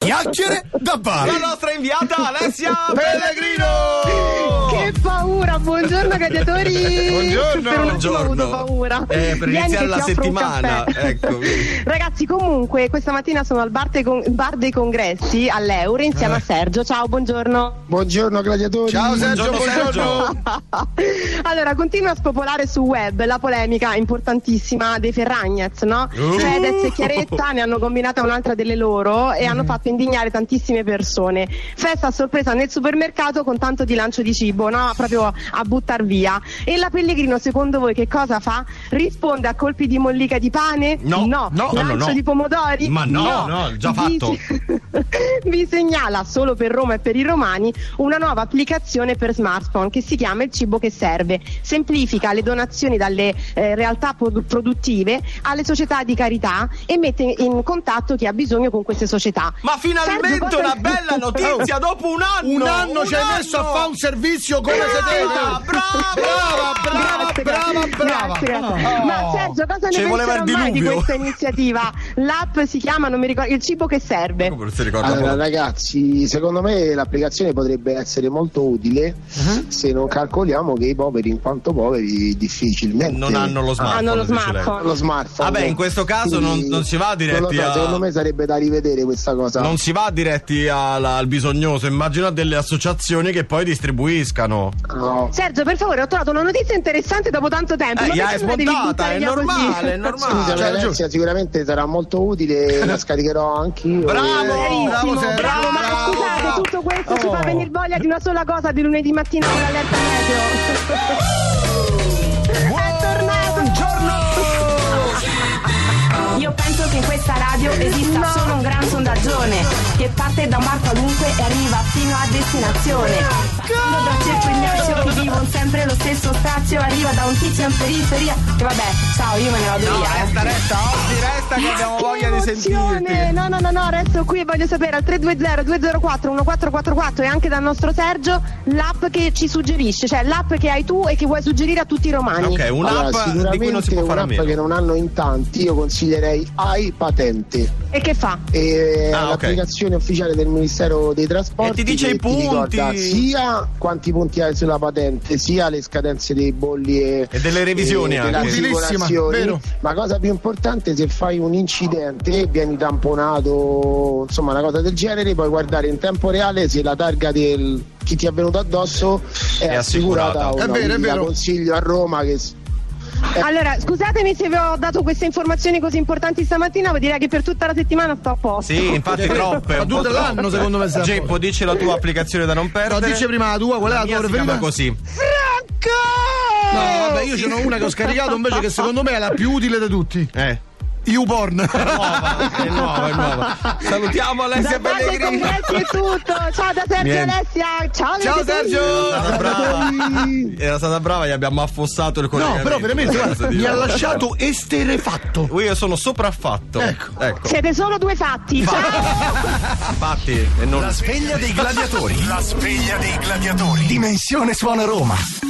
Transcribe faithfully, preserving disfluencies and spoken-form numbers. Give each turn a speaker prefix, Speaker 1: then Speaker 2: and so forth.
Speaker 1: Chiacchiere da bar.
Speaker 2: La nostra inviata Alessia Pellegrino.
Speaker 3: Che paura, buongiorno gladiatori.
Speaker 2: Buongiorno.
Speaker 3: Per un attimo ho
Speaker 2: Buongiorno.
Speaker 3: avuto paura.
Speaker 2: Eh, per
Speaker 3: Vieni
Speaker 2: iniziare
Speaker 3: che
Speaker 2: la
Speaker 3: ti offro un
Speaker 2: settimana.
Speaker 3: caffè.
Speaker 2: Ecco.
Speaker 3: Ragazzi, comunque questa mattina sono al bar dei, con- bar dei congressi all'Eure insieme
Speaker 2: Eh.
Speaker 3: a Sergio. Ciao, buongiorno.
Speaker 4: Buongiorno gladiatori.
Speaker 1: Ciao Sergio,
Speaker 2: Buongiorno,
Speaker 1: buongiorno.
Speaker 3: Allora, continua a spopolare su web la polemica importantissima dei Ferragnez, no?
Speaker 2: Uh.
Speaker 3: Fedez e Chiaretta ne hanno combinata un'altra delle loro e
Speaker 2: Mm.
Speaker 3: hanno fatto indignare tantissime persone. Festa a sorpresa nel supermercato con tanto di lancio di cibo, no? Proprio a buttar via. E la Pellegrino, secondo voi che cosa fa? Risponde a colpi di mollica di pane?
Speaker 2: No,
Speaker 3: no.
Speaker 2: no,
Speaker 3: Lancio
Speaker 2: no, no.
Speaker 3: di pomodori?
Speaker 2: Ma no, no, già
Speaker 3: Vi-
Speaker 2: fatto.
Speaker 3: Vi segnala solo per Roma e per i romani una nuova applicazione per smartphone che si chiama Il Cibo che Serve. Semplifica le donazioni dalle eh, realtà produ- produttive alle società di carità e mette in contatto chi ha bisogno con queste società.
Speaker 2: Ma finalmente
Speaker 3: Sergio, cosa-
Speaker 2: una bella notizia dopo un anno.
Speaker 1: Un anno
Speaker 2: un
Speaker 1: ci hai
Speaker 2: anno.
Speaker 1: messo a fare un servizio come se deve.
Speaker 2: Brava, brava,
Speaker 1: brava,
Speaker 3: Grazie,
Speaker 1: brava,
Speaker 3: grazie,
Speaker 1: brava.
Speaker 3: grazie.
Speaker 1: Oh.
Speaker 3: Ma Sergio, cosa ne
Speaker 2: Ci voleva
Speaker 3: penserà
Speaker 2: il
Speaker 3: mai di
Speaker 2: diluvio.
Speaker 3: questa iniziativa? L'app si chiama, non mi ricordo, Il Cibo che Serve.
Speaker 2: Come non si ricorda?
Speaker 4: Allora ragazzi, secondo me l'applicazione potrebbe essere molto utile
Speaker 2: Uh-huh.
Speaker 4: se non calcoliamo che i poveri, in quanto poveri, difficilmente
Speaker 2: Non hanno lo smartphone.
Speaker 3: Hanno lo
Speaker 2: dice lei.
Speaker 3: smartphone.
Speaker 4: lo smartphone.
Speaker 2: Vabbè, in questo caso non- non si va diretti
Speaker 4: non lo so,
Speaker 2: a-
Speaker 4: secondo me sarebbe da rivedere questa cosa.
Speaker 2: Non si va diretti al, al bisognoso, immagino a delle associazioni che poi distribuiscano.
Speaker 4: No.
Speaker 3: Sergio, per favore, ho trovato una notizia interessante dopo tanto tempo.
Speaker 2: Eh,
Speaker 3: Ma
Speaker 2: gli
Speaker 3: perché
Speaker 2: hai
Speaker 3: me la devi
Speaker 2: spuntata,
Speaker 3: buttare
Speaker 2: è
Speaker 3: via così?
Speaker 2: normale, è normale.
Speaker 4: Scusa,
Speaker 2: C'hai ragione.
Speaker 4: Alessia, sicuramente sarà molto utile, la scaricherò anch'io.
Speaker 2: Bravo!
Speaker 4: e-
Speaker 3: Bravissimo,
Speaker 1: Bravo, Sergio,
Speaker 3: bravo, ma
Speaker 1: bravo.
Speaker 3: scusate, tutto questo ci
Speaker 1: Oh.
Speaker 3: fa venire voglia di una sola cosa di lunedì mattina con l'allerta meteo. È tornato!
Speaker 5: Io penso che in questa radio esista solo un gran sondaggione che parte da un bar qualunque e arriva fino a destinazione. Passando da Ceppo Ignazio che vivono sempre lo stesso stazio, arriva da un tizio in periferia. E vabbè, ciao, io me ne vado
Speaker 2: No,
Speaker 5: via. eh.
Speaker 2: resta, resta, oggi resta che abbiamo
Speaker 3: Che
Speaker 2: voglia di
Speaker 3: emozione!
Speaker 2: sentirti.
Speaker 3: No, no, no, no, resto qui e voglio sapere al tre due zero due zero quattro uno quattro quattro quattro e anche dal nostro Sergio l'app che ci suggerisce, cioè l'app che hai tu e che vuoi suggerire a tutti i romani.
Speaker 2: Ok, un'app
Speaker 4: Allora,
Speaker 2: di cui non si può fare a
Speaker 4: un'app
Speaker 2: meno.
Speaker 4: che non hanno in tanti, io consiglierei Hai Patente.
Speaker 3: E che fa?
Speaker 4: E
Speaker 2: Ah, ok.
Speaker 4: l'applicazione ufficiale del Ministero dei Trasporti
Speaker 2: E ti dice
Speaker 4: che
Speaker 2: i punti.
Speaker 4: ricorda sia quanti punti hai sulla patente, sia le scadenze dei bolli e,
Speaker 2: E delle revisioni
Speaker 4: e delle
Speaker 2: anche.
Speaker 1: Utilissima,
Speaker 4: assicurazioni.
Speaker 1: vero.
Speaker 4: Ma cosa più importante, se fai un incidente e vieni tamponato, insomma una cosa del genere, puoi guardare in tempo reale se la targa del chi ti è venuto addosso è,
Speaker 2: È assicurata.
Speaker 4: assicurata o
Speaker 1: È
Speaker 4: no.
Speaker 1: vero, è
Speaker 4: Quindi la
Speaker 1: vero.
Speaker 4: consiglio a Roma che
Speaker 3: Allora, scusatemi se vi ho dato queste informazioni così importanti stamattina, vuol dire che per tutta la settimana sto a posto.
Speaker 2: Sì, infatti troppe.
Speaker 1: Ma
Speaker 2: un po'
Speaker 1: tutto l'anno,
Speaker 2: troppe.
Speaker 1: secondo me, sta a
Speaker 2: Geppo, dici la tua applicazione da non
Speaker 1: No,
Speaker 2: perdere.
Speaker 1: dice prima la tua, qual è la,
Speaker 2: La mia
Speaker 1: tua
Speaker 2: si chiama
Speaker 1: preferita?
Speaker 2: così.
Speaker 1: No, vabbè, io ce n'ho una che ho scaricato invece che secondo me è la più utile di tutti.
Speaker 2: Eh.
Speaker 1: YouPorn.
Speaker 2: Nuova, è nuova, è nuova. Salutiamo Alessia
Speaker 3: Da parte
Speaker 2: Pellegrini.
Speaker 3: congressi è tutto. Ciao da Sergio e
Speaker 2: Niente.
Speaker 3: Alessia. Ciao,
Speaker 1: Ciao
Speaker 3: gladiatori.
Speaker 1: Sergio.
Speaker 2: Era stata brava. Era stata brava, gli abbiamo affossato il
Speaker 1: No,
Speaker 2: collegamento.
Speaker 1: però veramente guarda,
Speaker 2: Cosa
Speaker 1: mi
Speaker 2: dire?
Speaker 1: ha lasciato esterefatto.
Speaker 2: Io sono sopraffatto.
Speaker 1: Ecco.
Speaker 2: Ecco.
Speaker 3: Siete solo due fatti. Ciao.
Speaker 2: Infatti, e non
Speaker 6: La sveglia dei gladiatori. La sveglia dei gladiatori. Dimensione Suona Roma.